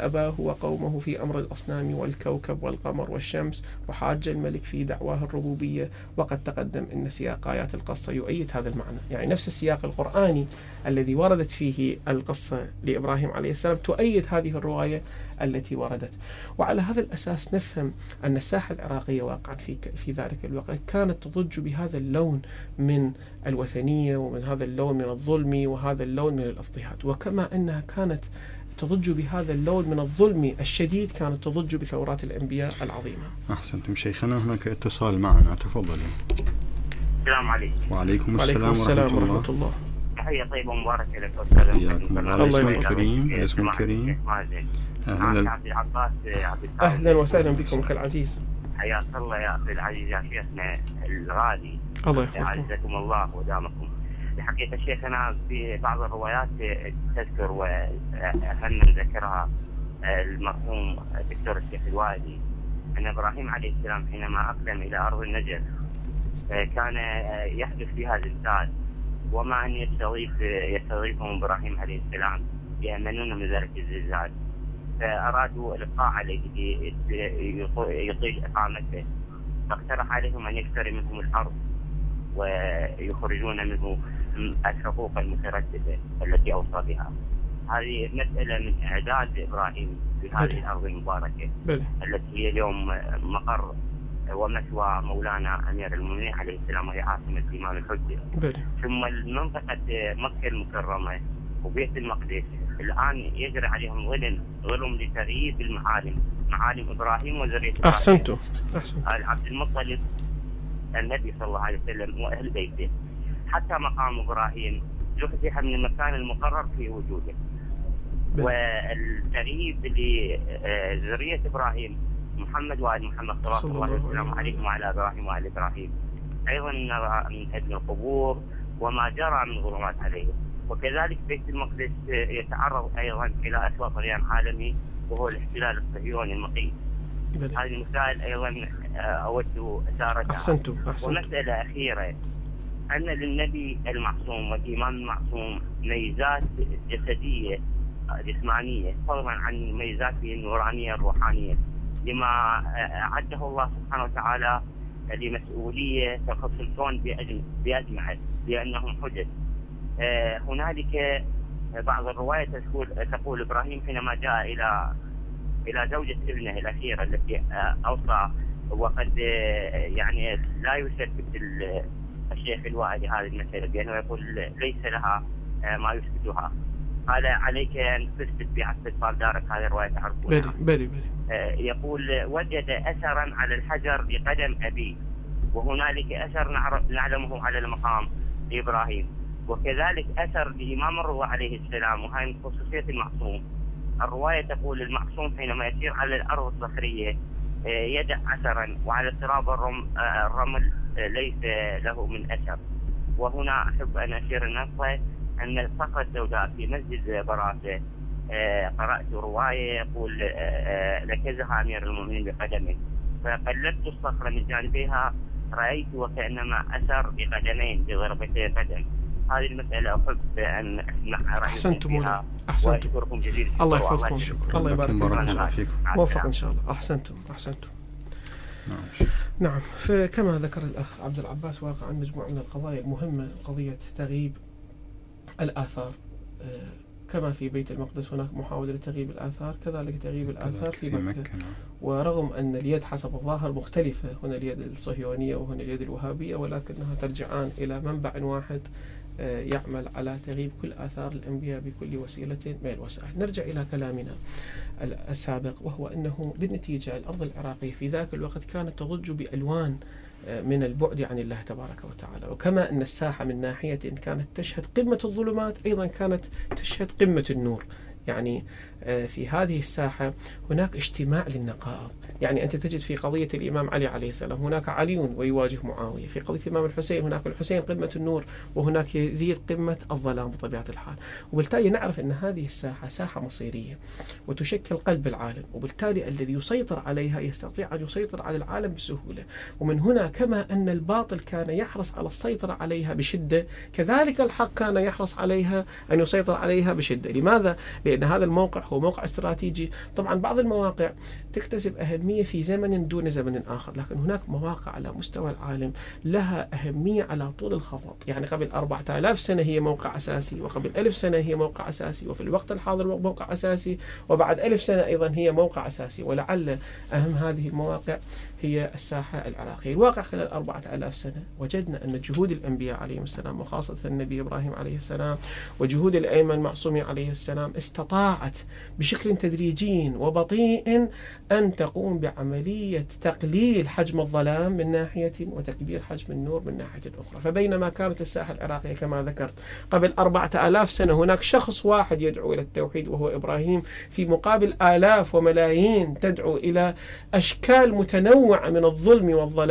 هو قومه في أمر الأصنام والكوكب والقمر والشمس، وحاج الملك في دعواه الربوبية. وقد تقدم أن سياق آيات القصة يؤيد هذا المعنى، يعني نفس السياق القرآني الذي وردت فيه القصة لإبراهيم عليه السلام تؤيد هذه الرواية التي وردت. وعلى هذا الأساس نفهم أن الساحة العراقية واقعا في ذلك الوقت كانت تضج بهذا اللون من الوثنية، ومن هذا اللون من الظلم، وهذا اللون من الاضطهاد. وكما أنها كانت تضج بهذا اللون من الظلم الشديد، كانت تضج بثورات الأنبياء العظيمة. أحسنتم شيخنا، هناك اتصال معنا، تفضلوا. السلام عليكم. وعليكم السلام ورحمة الله. تحية طيبة مباركة لك أستاذ. الله يسلمك كريم. اسمك كريم. عبد العباس. أهلا وسهلا بكم أخي العزيز. حياك الله يا أخي العزيز يا شيخنا الغالي. الله يحفظكم. أعزكم الله ودامكم. الحقيقة شيخنا في بعض الروايات تذكر وأهم ذكرها المرحوم الدكتور الشيخ الوادي أن إبراهيم عليه السلام حينما أقدم إلى أرض النجف كان يحدث فيها زلزال، وما أن يستضيفهم إبراهيم عليه السلام يأمنون من ذلك الزلزال، فأرادوا الإبقاء عليه يطيل إقامته، فاقترح عليهم أن يكسر منهم الأرض ويخرجون منه الحقوق المترددة التي أوصى بها. هذه مسألة من إعداد إبراهيم في هذه الأرض المباركة التي هي اليوم مقر ومثوى مولانا أمير المؤمنين عليه السلام، وهي عاصمة الإمام الحجة. ثم منطقة مكة المكرمة وبيت المقدس الآن يجري عليهم ظلم لتغييب المعالم، معالم إبراهيم وذرية أحسنتم. عبد المطلب النبي صلى الله عليه وسلم وأهل بيته، حتى مقام إبراهيم زحزح من المكان المقرر في وجوده. والتغييب لذرية إبراهيم محمد وآل محمد صلى الله عليه وسلم عليهم وعلى إبراهيم وآل إبراهيم، أيضا نرى من هدم القبور وما جرى من ظلمات عليه. وكذلك بيت المقدس يتعرض أيضا إلى أسوأ طغيان عالمي وهو الاحتلال الصهيوني المقيت. هذه المسائل أيضا أود إثارتها. أحسنتم. ومسألة أخيرة، أن للنبي المعصوم والإمام المعصوم ميزات جسدية جسمانية فضلا عن ميزاته النورانية الروحانية، لما أعده الله سبحانه وتعالى لمسؤولية تخص الكون بأجمعه لأنهم حجج. هنالك بعض الروايات تقول إبراهيم حينما جاء إلى زوجة ابنه الأخيرة التي أوصى، وقد يعني لا يثبت الشيخ الوادي هذه المسألة بأنه يقول ليس لها ما يثبتها، قال عليك أن تثبت باستقبال دارك. هذه الرواية تعرفونها. يقول وجد أثرا على الحجر بقدم أبيه، وهنالك أثر نعلمه على المقام لإبراهيم، وكذلك أثر لإمام الرضا عليه السلام، وهي من خصوصية المعصوم. الرواية تقول المعصوم حينما يسير على الأرض الصخرية يدع أثرا، وعلى التراب الرمل ليس له من أثر. وهنا أحب أن أشير النقطة أن الصخرة السوداء في مسجد براسة قرأت رواية يقول لكزها أمير المؤمنين بقدمه، فقلبت الصخرة من جانبها رأيت وكأنما أثر بقدمين بضربتي قدم. هذه المسألة أحب أن أسمع رأيكم فيها. وأشكركم جزيلا. الله يحفظكم. الله يبارك فيكم. موفق إن شاء الله. أحسنتم. نعم. فكما ذكر الأخ عبد العباس واقعا مجموعة من القضايا المهمة، قضية تغييب الآثار، كما في بيت المقدس هناك محاولة لتغييب الآثار، كذلك تغييب الآثار في مكة. ورغم أن اليد حسب الظاهر مختلفة، هنا اليد الصهيونية وهنا اليد الوهابية، ولكنها ترجعان إلى منبع واحد يعمل على تغييب كل آثار الأنبياء بكل وسيلة من الوسائل. نرجع إلى كلامنا السابق، وهو أنه بالنتيجة الأرض العراقية في ذاك الوقت كانت تضج بألوان من البعد عن الله تبارك وتعالى. وكما أن الساحة من ناحية كانت تشهد قمة الظلمات، أيضا كانت تشهد قمة النور. يعني في هذه الساحة هناك اجتماع للنقائض. يعني أنت تجد في قضية الإمام علي عليه السلام هناك علي ويواجه معاوية، في قضية الإمام الحسين هناك الحسين قمة النور وهناك يزيد قمة الظلام بطبيعة الحال. وبالتالي نعرف أن هذه الساحة ساحة مصيرية وتشكل قلب العالم، وبالتالي الذي يسيطر عليها يستطيع أن يسيطر على العالم بسهولة. ومن هنا كما أن الباطل كان يحرص على السيطرة عليها بشدة، كذلك الحق كان يحرص عليها أن يسيطر عليها بشدة. لماذا؟ لأن هذا الموقع هو موقع استراتيجي. طبعا بعض المواقع تكتسب أهمية في زمن دون زمن آخر، لكن هناك مواقع على مستوى العالم لها أهمية على طول الخط. يعني قبل 4000 سنة هي موقع أساسي، وقبل 1000 سنة هي موقع أساسي، وفي الوقت الحاضر موقع أساسي، وبعد 1000 سنة أيضا هي موقع أساسي. ولعل أهم هذه المواقع هي الساحة العراقية. الواقع خلال 4000 سنة وجدنا أن جهود الأنبياء عليهم السلام، وخاصة النبي إبراهيم عليه السلام، وجهود الأئمة المعصومين عليه السلام، استطاعت بشكل تدريجي وبطيء أن تقوم بعملية تقليل حجم الظلام من ناحية وتكبير حجم النور من ناحية أخرى. فبينما كانت الساحة العراقية كما ذكرت قبل 4000 سنة هناك شخص واحد يدعو إلى التوحيد وهو إبراهيم، في مقابل آلاف وملايين تدعو إلى أشكال متنوعة من الظلم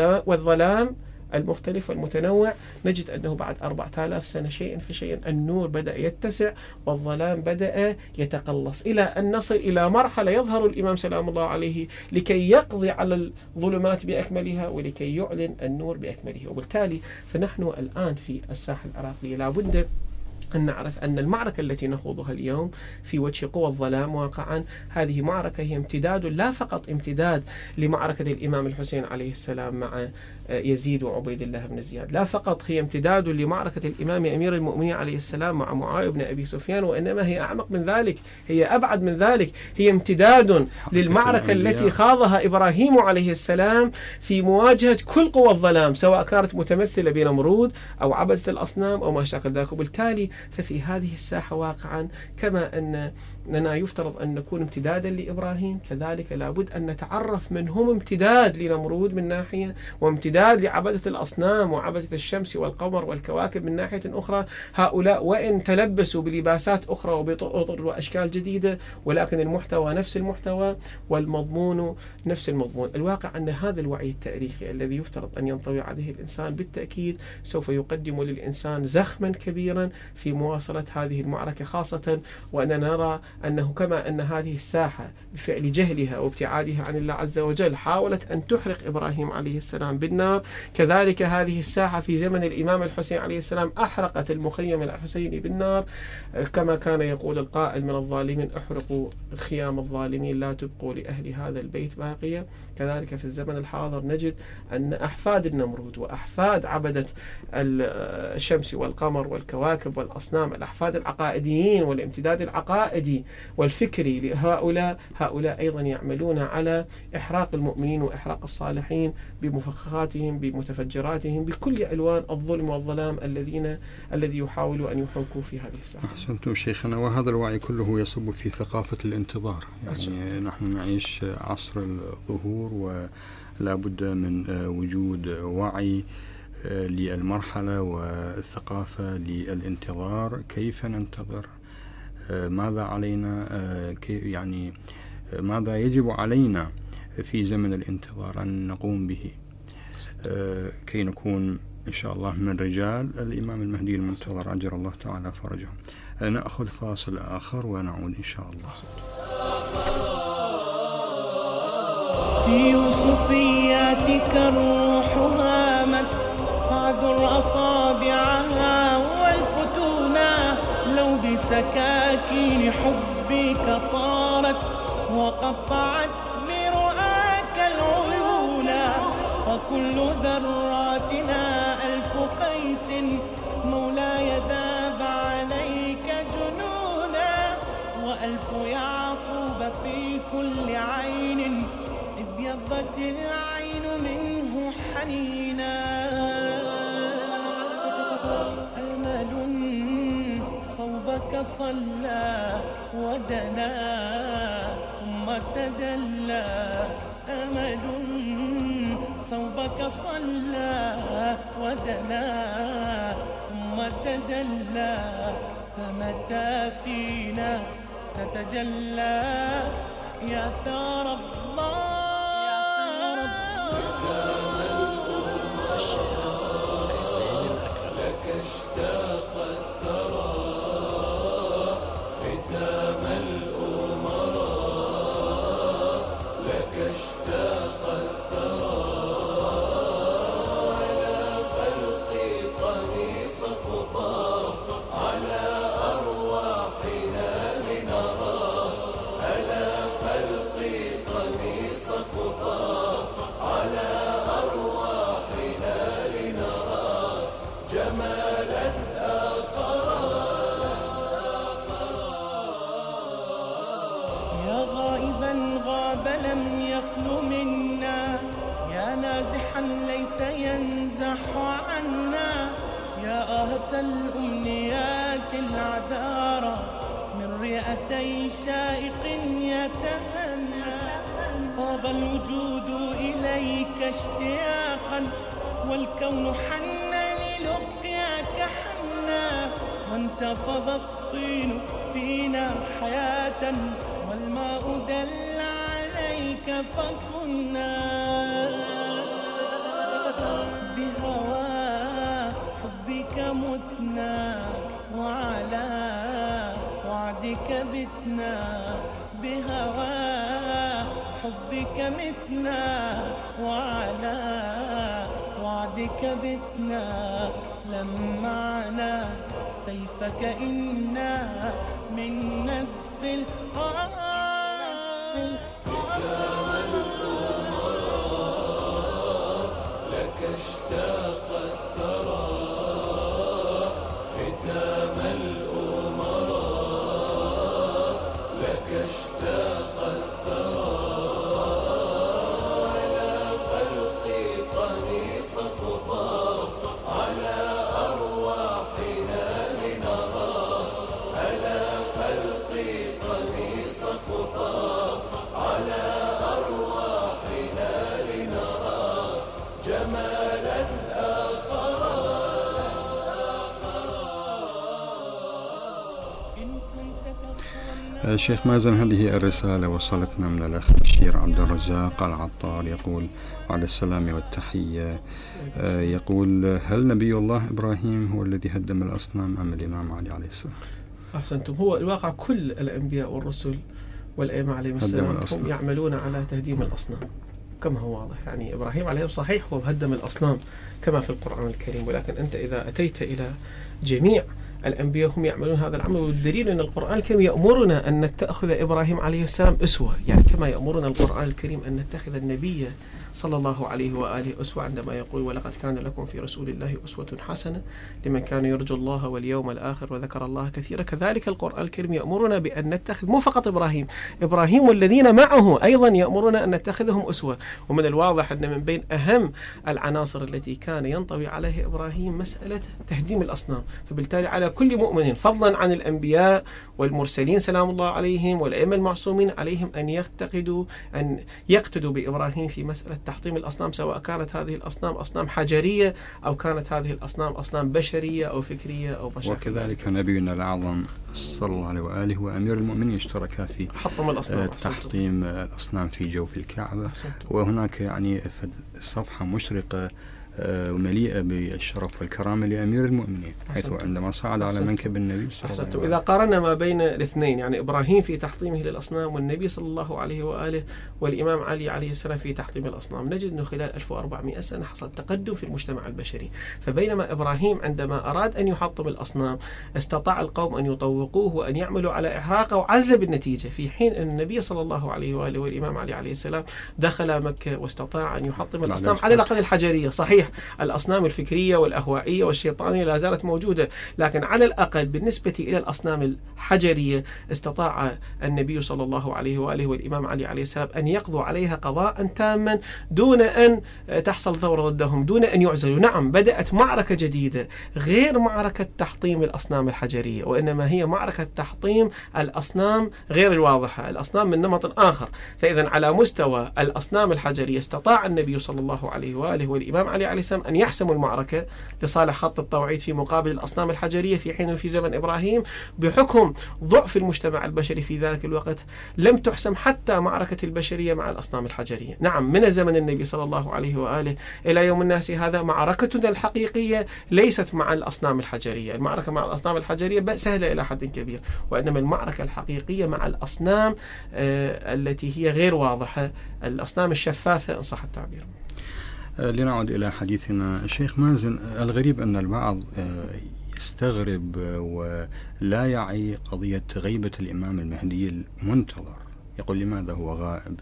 والظلام المختلف والمتنوع، نجد أنه بعد 4000 سنة شيئا فشيئا النور بدأ يتسع والظلام بدأ يتقلص، إلى أن نصل إلى مرحلة يظهر الإمام سلام الله عليه لكي يقضي على الظلمات بأكملها ولكي يعلن النور بأكمله. وبالتالي فنحن الآن في الساحة العراقية لابد أن نعرف أن المعركة التي نخوضها اليوم في وجه قوى الظلام واقعا هذه معركة هي امتداد، لا فقط امتداد لمعركة الإمام الحسين عليه السلام مع يزيد وعبيد الله بن زياد، لا فقط هي امتداد لمعركة الإمام أمير المؤمنين عليه السلام مع معاوية بن أبي سفيان، وإنما هي أعمق من ذلك، هي أبعد من ذلك، هي امتداد للمعركة التي خاضها إبراهيم عليه السلام في مواجهة كل قوى الظلام، سواء كانت متمثلة بنمرود أو عبدة الأصنام أو ما شاكل ذلك. وبالتالي ففي هذه الساحة واقعا كما أننا يفترض أن نكون امتدادا لإبراهيم، كذلك لابد أن نتعرف من هم امتداد لنمرود من ناحية، وامتداد لعبدة الأصنام وعبدة الشمس والقمر والكواكب من ناحية أخرى. هؤلاء وإن تلبسوا بلباسات أخرى وبأطر وأشكال جديدة، ولكن المحتوى نفس المحتوى والمضمون نفس المضمون. الواقع أن هذا الوعي التاريخي الذي يفترض أن ينطوي عليه الإنسان بالتأكيد سوف يقدم للإنسان زخما كبيرا في مواصلة هذه المعركة، خاصة وأننا نرى أنه كما أن هذه الساحة بفعل جهلها وابتعادها عن الله عز وجل حاولت أن تحرق إبراهيم عليه السلام بالنار، كذلك هذه الساحة في زمن الإمام الحسين عليه السلام أحرقت المخيم الحسيني بالنار، كما كان يقول القائل من الظالمين احرقوا خيام الظالمين لا تبقوا لأهل هذا البيت باقية. كذلك في الزمن الحاضر نجد أن أحفاد النمرود وأحفاد عبدة الشمس والقمر والكواكب والأصنام، الأحفاد العقائديين والامتداد العقائدي والفكري لهؤلاء، هؤلاء أيضا يعملون على إحراق المؤمنين وإحراق الصالحين بمفخخاتهم بمتفجراتهم بكل ألوان الظلم والظلام الذي يحاولوا أن يحوكوا في هذه الساحة. أحسنتم شيخنا. وهذا الوعي كله يصب في ثقافة الانتظار، يعني نحن نعيش عصر الظهور ولا بد من وجود وعي للمرحلة والثقافة للانتظار. كيف ننتظر؟ ماذا علينا؟ يعني ماذا يجب علينا في زمن الانتظار أن نقوم به كي نكون إن شاء الله من رجال الإمام المهدي المنتظر عجل الله تعالى فرجه. نأخذ فاصل آخر ونعود إن شاء الله. في وصفياتك الروح هامت فاعذر أصابعها والفتونا لو بسكاكين حبك طارت وقطعت برؤاك العيون، فكل ذراتنا ألف قيس مولاي ذاب عليك جنونا، وألف يعقوب في كل عين ابيضت العين منه حنينا. أمل صوبك صلى ودنا ثم تدلى، أمل صوبك صلى ودنا ثم تدلى، فمتى فينا تتجلى يا ثار الله. على أرواحنا لنرى طارت الأمنيات العذارى من رئتي شائق يتهنى، فاض الوجود إليك اشتياقا والكون حن للقياك حنا، وانتفض الطين فينا حياة والماء دل عليك فكنا، بهوى حبك متنا وعلى وعدك بتنا، بهوى حبك متنا وعلى وعدك بتنا، لمعنا سيفك إنا من نزف القاتل. ختام الأمراء لك اشتاق الثرى، ختام الأمراء لك اشتاق الثرى، على خلقي قميص خطى على أرواحنا لنرى، على خلقي قميص خطى على أرواحنا لنرى، جمالا آخر. شيخ مازن، هذه الرسالة وصلتنا من الأخ بشير عبد الرزاق العطار، يقول على السلام والتحية، يقول: هل نبي الله إبراهيم هو الذي هدم الأصنام أم الإمام علي عليه السلام؟ أحسنتم. هو الواقع كل الأنبياء والرسل والأئمة عليهم السلام هم يعملون على تهديم الأصنام كما هو واضح. يعني إبراهيم عليه صحيح هو هدم الأصنام كما في القرآن الكريم، ولكن أنت إذا أتيت إلى جميع الأنبياء هم يعملون هذا العمل، والدليل أن القرآن الكريم يأمرنا أن نتخذ إبراهيم عليه السلام أسوة، يعني كما يأمرنا القرآن الكريم أن نتخذ النبي صلى الله عليه وآله أسوة عندما يقول: ولقد كان لكم في رسول الله أسوة حسنة لمن كان يرجو الله واليوم الآخر وذكر الله كثيرا. كذلك القرآن الكريم يأمرنا بأن نتخذ مو فقط إبراهيم والذين معه أيضا يأمرنا أن نتخذهم أسوة. ومن الواضح أن من بين أهم العناصر التي كان ينطوي عليه إبراهيم مسألة تهديم الأصنام، فبالتالي على كل مؤمن فضلا عن الأنبياء والمرسلين سلام الله عليهم والأئمة المعصومين عليهم أن يقتدوا بإبراهيم في مسألة تحطيم الأصنام، سواء كانت هذه الأصنام أصنام حجرية أو كانت هذه الأصنام أصنام بشرية أو فكرية أو بشرية. وكذلك نبينا الأعظم صلى الله عليه وآله وأمير المؤمنين اشتركا في تحطيم الأصنام في جوف الكعبة. وهناك يعني صفحة مشرقة ومليئة بالشرف والكرامة لأمير المؤمنين، حيث عندما صعد على منكب النبي صلى الله عليه وسلم. إذا قارنا ما بين الاثنين، يعني إبراهيم في تحطيمه للأصنام والنبي صلى الله عليه وآله والإمام علي عليه السلام في تحطيم الأصنام، نجد أنه خلال 1400 سنة حصل تقدم في المجتمع البشري. فبينما إبراهيم عندما أراد أن يحطم الأصنام استطاع القوم أن يطوقوه وأن يعملوا على إحراقه وعزله بالنتيجة، في حين أن النبي صلى الله عليه وآله والإمام علي عليه السلام دخل مكة واستطاع أن يحطم الأصنام على الأقل الحجرية. صحيح الأصنام الفكرية والأهوائية والشيطانية لا زالت موجودة، لكن على الأقل بالنسبة إلى الأصنام الحجرية استطاع النبي صلى الله عليه وآله والإمام علي عليه السلام أن يقضوا عليها قضاء تاما دون أن تحصل ثورة ضدهم، دون أن يعزلوا. نعم، بدأت معركة جديدة غير معركة تحطيم الأصنام الحجرية، وإنما هي معركة تحطيم الأصنام غير الواضحة، الأصنام من نمط آخر. فإذا على مستوى الأصنام الحجرية استطاع النبي صلى الله عليه وآله والإمام علي عليه السلام أن يحسموا المعركة لصالح خط التوعيد في مقابل الأصنام الحجرية، في حين في زمن إبراهيم بحكم ضعف المجتمع البشري في ذلك الوقت لم تحسم حتى معركة البشرية مع الأصنام الحجرية. نعم، من زمن النبي صلى الله عليه وآله إلى يوم الناس هذا معركتنا الحقيقية ليست مع الأصنام الحجرية. المعركة مع الأصنام الحجرية سهلة إلى حد كبير، وإنما المعركة الحقيقية مع الأصنام التي هي غير واضحة، الأصنام الشفافة إن صح التعبير. لنعود إلى حديثنا. شيخ مازن، الغريب أن البعض يستغرب ولا يعي قضية غيبة الإمام المهدي المنتظر، يقول لماذا هو غائب؟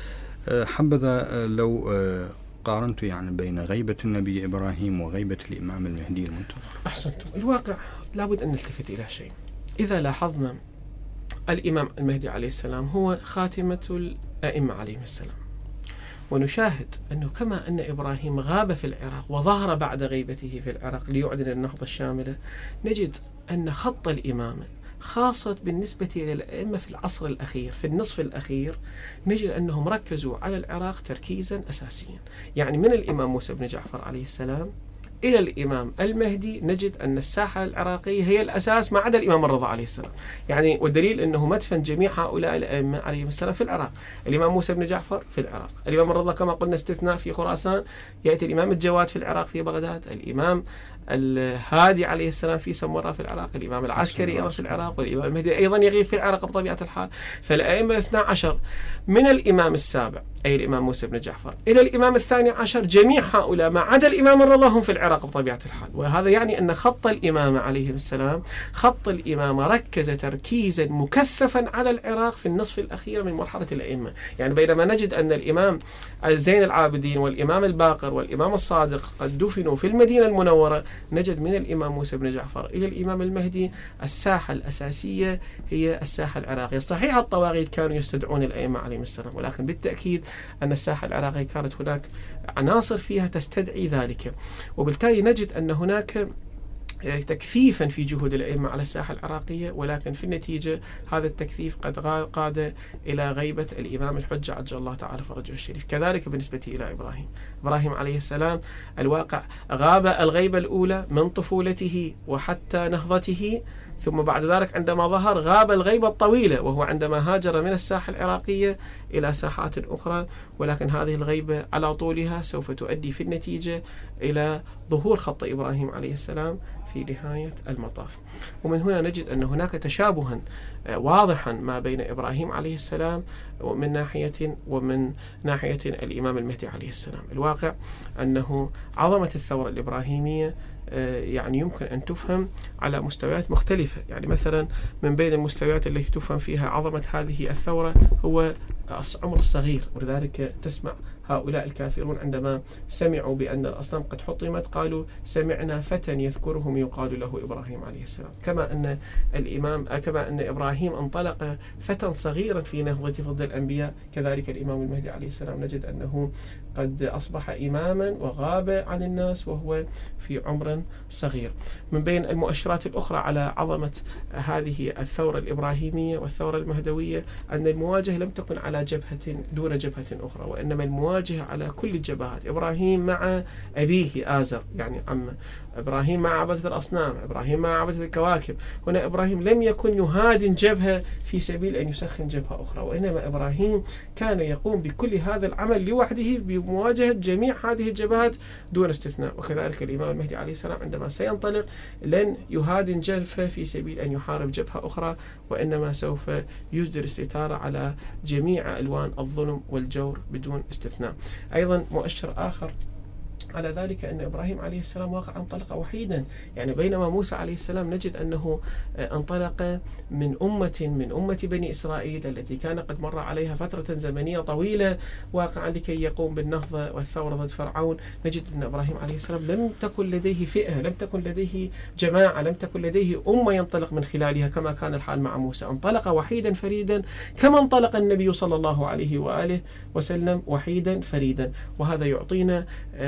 حبذا لو قارنت يعني بين غيبة النبي إبراهيم وغيبة الإمام المهدي المنتظر. أحسنتم. الواقع لابد أن نلتفت إلى شيء. إذا لاحظنا الإمام المهدي عليه السلام هو خاتمة الأئمة عليهم السلام، ونشاهد أنه كما أن إبراهيم غاب في العراق وظهر بعد غيبته في العراق ليعلن النهضة الشاملة، نجد أن خط الإمامة خاصة بالنسبة للأئمة في العصر الأخير في النصف الأخير نجد أنهم ركزوا على العراق تركيزا أساسيا. يعني من الإمام موسى بن جعفر عليه السلام إلى الإمام المهدي نجد أن الساحة العراقية هي الأساس ما عدا الإمام الرضا عليه السلام. يعني والدليل أنه مدفن جميع هؤلاء الأئمة عليهم السلام في العراق. الإمام موسى بن جعفر في العراق، الإمام الرضا كما قلنا استثناء في خراسان، يأتي الإمام الجواد في العراق في بغداد، الإمام الهادي عليه السلام في سمراء في العراق، الإمام العسكري أيضا في العراق، والإمام المهدي أيضا يغيب في العراق بطبيعة الحال. فالأئمة 12 من الإمام السابع أي الإمام موسى بن جعفر إلى الإمام الثاني عشر جميع هؤلاء ما عدا الإمام الرضا هم في العراق بطبيعة الحال. وهذا يعني أن خط الإمامة عليهم السلام خط الإمامة ركز تركيزا مكثفا على العراق في النصف الأخير من مرحلة الأئمة. يعني بينما نجد أن الإمام زين العابدين والإمام الباقر والإمام الصادق قد دفنوا في المدينة المنورة، نجد من الإمام موسى بن جعفر إلى الإمام المهدي الساحة الأساسية هي الساحة العراقية. صحيح الطواغيت كانوا يستدعون الأئمة عليهم السلام، ولكن بالتأكيد أن الساحة العراقية كانت هناك عناصر فيها تستدعي ذلك، وبالتالي نجد أن هناك تكثيفا في جهود الأئمة على الساحة العراقية، ولكن في النتيجة هذا التكثيف قد قاد إلى غيبة الإمام الحجة عجل الله تعالى فرجه الشريف. كذلك بالنسبة إلى إبراهيم عليه السلام الواقع غاب الغيبة الأولى من طفولته وحتى نهضته، ثم بعد ذلك عندما ظهر غاب الغيبة الطويلة وهو عندما هاجر من الساحة العراقية إلى ساحات أخرى، ولكن هذه الغيبة على طولها سوف تؤدي في النتيجة إلى ظهور خط إبراهيم عليه السلام في نهاية المطاف. ومن هنا نجد أن هناك تشابها واضحا ما بين إبراهيم عليه السلام من ناحية ومن ناحية الإمام المهدي عليه السلام. الواقع أنه عظمة الثورة الإبراهيمية يعني يمكن أن تفهم على مستويات مختلفة. يعني مثلا من بين المستويات التي تفهم فيها عظمة هذه الثورة هو العمر الصغير، ولذلك تسمع هؤلاء الكافرون عندما سمعوا بأن الأصنام قد حطمت قالوا سمعنا فتى يذكرهم يقال له إبراهيم عليه السلام. كما أن إبراهيم انطلق فتى صغيرا في نهضة ضد الأنبياء، كذلك الإمام المهدي عليه السلام نجد أنه قد أصبح إماما وغاب عن الناس وهو في عمر صغير. من بين المؤشرات الأخرى على عظمة هذه الثورة الإبراهيمية والثورة المهدوية أن المواجهة لم تكن على جبهة دون جبهة أخرى، وإنما المواجهة على كل الجبهات. إبراهيم مع أبيه آزر يعني عمه، إبراهيم مع عبدة الأصنام، إبراهيم مع عبدة الكواكب. هنا إبراهيم لم يكن يهادن جبهة في سبيل أن يسخن جبهة أخرى، وإنما إبراهيم كان يقوم بكل هذا العمل لوحده بمواجهة جميع هذه الجبهات دون استثناء. وكذلك الإمام المهدي عليه السلام عندما سينطلق لن يهادن جبهة في سبيل أن يحارب جبهة أخرى، وإنما سوف يجدر الستارة على جميع ألوان الظلم والجور بدون استثناء. أيضا مؤشر آخر على ذلك أن إبراهيم عليه السلام واقع انطلق وحيدا. يعني بينما موسى عليه السلام نجد أنه انطلق من أمة بني إسرائيل التي كان قد مر عليها فترة زمنية طويلة واقعا لكي يقوم بالنهضة والثورة ضد فرعون، نجد أن إبراهيم عليه السلام لم تكن لديه فئة، لم تكن لديه جماعة، لم تكن لديه أمة ينطلق من خلالها كما كان الحال مع موسى. انطلق وحيدا فريدا كما انطلق النبي صلى الله عليه وآله وسلم وحيدا فريدا. وهذا يعطينا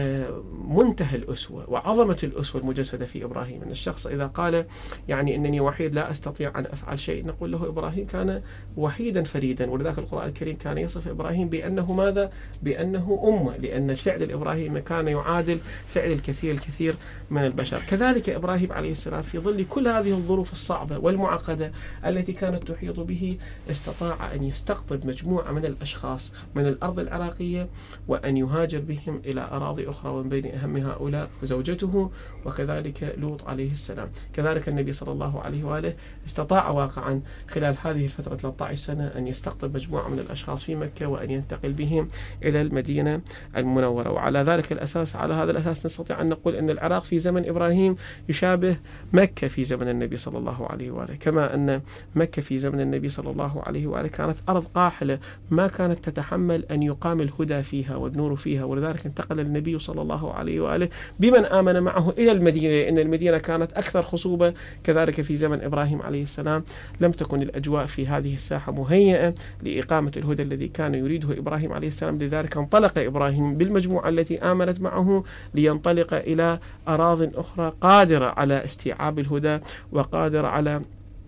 منتهى الأسوة وعظمة الأسوة المجسدة في إبراهيم. أن الشخص إذا قال يعني أنني وحيد لا أستطيع أن أفعل شيء، نقول له إبراهيم كان وحيدا فريدا. ولذلك القرآن الكريم كان يصف إبراهيم بأنه ماذا؟ بأنه أمة، لأن الفعل الإبراهيمي كان يعادل فعل الكثير من البشر. كذلك إبراهيم عليه السلام في ظل كل هذه الظروف الصعبة والمعقدة التي كانت تحيط به استطاع أن يستقطب مجموعة من الأشخاص من الأرض العراقية وأن يهاجر بهم إلى أراضي أخرى، ومن بين أهم هؤلاء زوجته وكذلك لوط عليه السلام. كذلك النبي صلى الله عليه وآله استطاع واقعا خلال هذه الفترة 13 سنة أن يستقطب مجموعة من الأشخاص في مكة وأن ينتقل بهم إلى المدينة المنورة. وعلى ذلك الأساس، على هذا الأساس نستطيع أن نقول أن العراق في زمن إبراهيم يشابه مكة في زمن النبي صلى الله عليه وآله. كما أن مكة في زمن النبي صلى الله عليه وآله كانت أرض قاحلة ما كانت تتحمل أن يقام الهدى فيها والنور فيها، ولذلك انتقل النبي صلى الله الله عليه وآله بمن آمن معه إلى المدينة، لأن المدينة كانت أكثر خصوبة. كذلك في زمن إبراهيم عليه السلام لم تكن الأجواء في هذه الساحة مهيئة لإقامة الهدى الذي كان يريده إبراهيم عليه السلام. لذلك انطلق إبراهيم بالمجموعة التي آمنت معه لينطلق إلى أراضٍ أخرى قادرة على استيعاب الهدى وقادرة على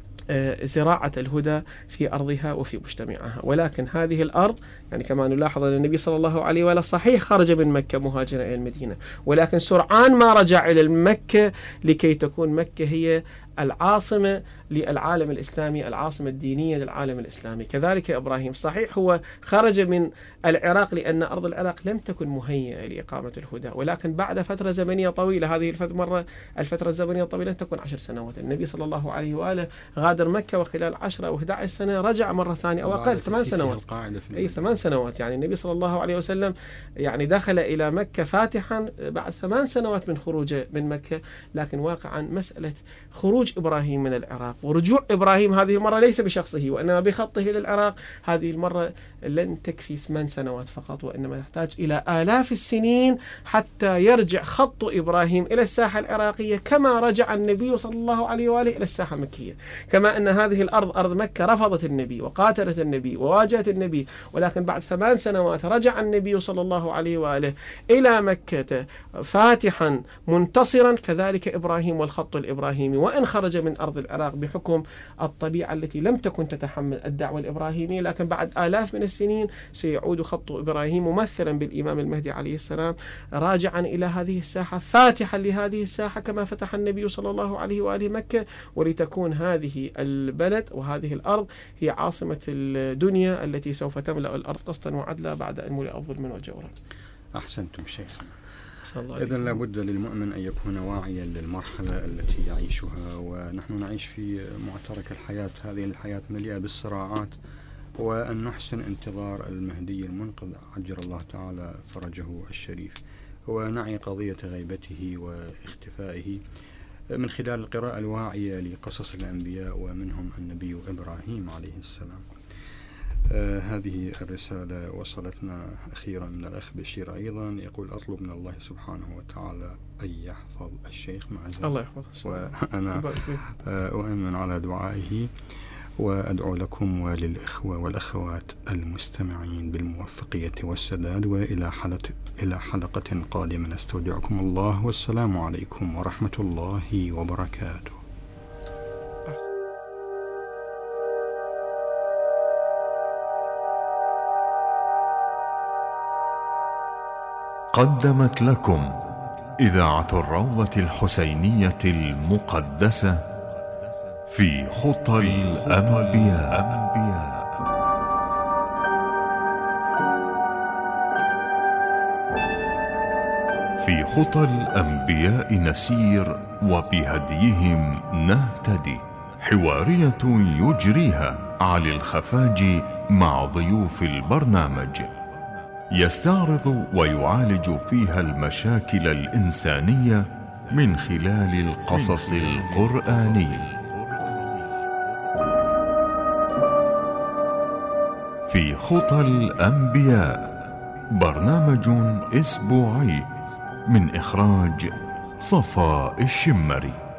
زراعة الهدى في أرضها وفي مجتمعها. ولكن هذه الأرض يعني كما نلاحظ أن النبي صلى الله عليه وآله صحيح خرج من مكة مهاجرا إلى المدينة، ولكن سرعان ما رجع إلى مكة لكي تكون مكة هي العاصمة للعالم الإسلامي، العاصمة الدينية للعالم الإسلامي. كذلك إبراهيم صحيح هو خرج من العراق لأن أرض العراق لم تكن مهيئة لإقامة الهدى، ولكن بعد فترة زمنية طويلة، هذه الفترة الزمنية الطويلة تكون 10 سنوات. النبي صلى الله عليه وآله غادر مكة وخلال 10 أو 11 سنة رجع مرة ثانية أو أقل 8 سنوات. أي 8 سنوات. يعني النبي صلى الله عليه وسلم يعني دخل إلى مكة فاتحا بعد 8 سنوات من خروجه من مكة. لكن واقعا مسألة خروج إبراهيم من العراق ورجوع إبراهيم هذه المرة ليس بشخصه وإنما بخطه للعراق، هذه المرة لن تكفي 8 سنوات فقط، وإنما تحتاج إلى آلاف السنين حتى يرجع خط إبراهيم إلى الساحة العراقية كما رجع النبي صلى الله عليه وآله إلى الساحة المكية. كما أن هذه الأرض أرض مكة رفضت النبي وقاتلت النبي وواجهت النبي، ولكن بعد 8 سنوات رجع النبي صلى الله عليه وآله إلى مكة فاتحا منتصرا. كذلك إبراهيم والخط الإبراهيمي وإن خرج من أرض العراق بحكم الطبيعة التي لم تكن تتحمل الدعوة الإبراهيمية، لكن بعد آلاف من السنين سيعود خط إبراهيم ممثلا بالإمام المهدي عليه السلام راجعا إلى هذه الساحة فاتحا لهذه الساحة كما فتح النبي صلى الله عليه وآله مكة، ولتكون هذه البلد وهذه الأرض هي عاصمة الدنيا التي سوف تملأ الأرض قسطا وعدلا بعد أن ملئ الظلم والجور. أحسنتم شيخنا. إذن لابد للمؤمن أن يكون واعيا للمرحلة التي يعيشها، ونحن نعيش في معترك الحياة. هذه الحياة مليئة بالصراعات، وأن نحسن انتظار المهدي المنقذ عجل الله تعالى فرجه الشريف، ونعي قضية غيبته واختفائه من خلال القراءة الواعية لقصص الأنبياء ومنهم النبي إبراهيم عليه السلام. هذه الرسالة وصلتنا أخيرا من الأخ بشير أيضا، يقول: أطلب من الله سبحانه وتعالى أن يحفظ الشيخ معزة، الله يحفظه، وأنا أؤمن على دعائه، وأدعو لكم وللإخوة والأخوات المستمعين بالموفقية والسداد، وإلى حلقة قادمة نستودعكم الله، والسلام عليكم ورحمة الله وبركاته. قدمت لكم إذاعة الروضة الحسينية المقدسة في خطى الأنبياء. في خطى الأنبياء نسير وبهديهم نهتدي، حوارية يجريها علي الخفاجي مع ضيوف البرنامج، يستعرض ويعالج فيها المشاكل الإنسانية من خلال القصص القرآني. في خطى الأنبياء، برنامج أسبوعي من إخراج صفاء الشمري.